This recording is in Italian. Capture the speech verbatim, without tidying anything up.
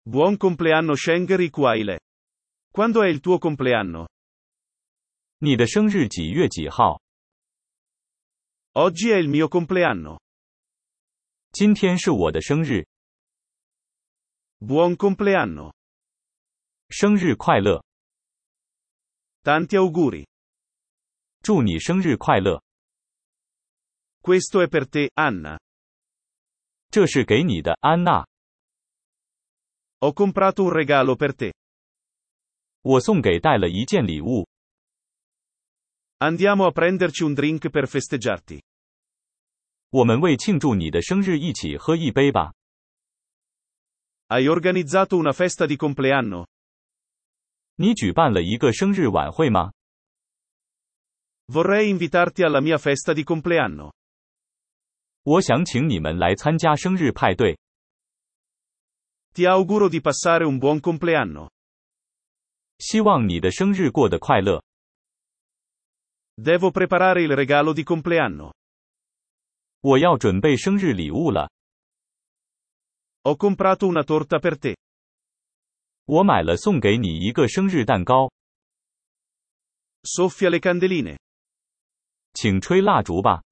Buon compleanno Shengri Kuaile. Quando è il tuo compleanno? 你的生日几月几号？ Oggi è il mio compleanno. 今天是我的生日。 Buon compleanno. 生日快乐！ Tanti auguri. 祝你生日快乐！ Questo è per te, Anna. 这是给你的，安娜。 Ho comprato un regalo per te. 我送给带了一件礼物。 Andiamo a prenderci un drink per festeggiarti. 我们为庆祝你的生日一起喝一杯吧。 Hai organizzato una festa di compleanno? 你举办了一个生日晚会吗？ Vorrei invitarti alla mia festa di compleanno. 我想请你们来参加生日派对。 Ti auguro di passare un buon compleanno. 希望你的生日过得快乐。 Devo preparare il regalo di compleanno. 我要准备生日礼物了。 Ho comprato una torta per te. 我买了送给你一个生日蛋糕。 Soffia le candeline. 请吹蜡烛吧。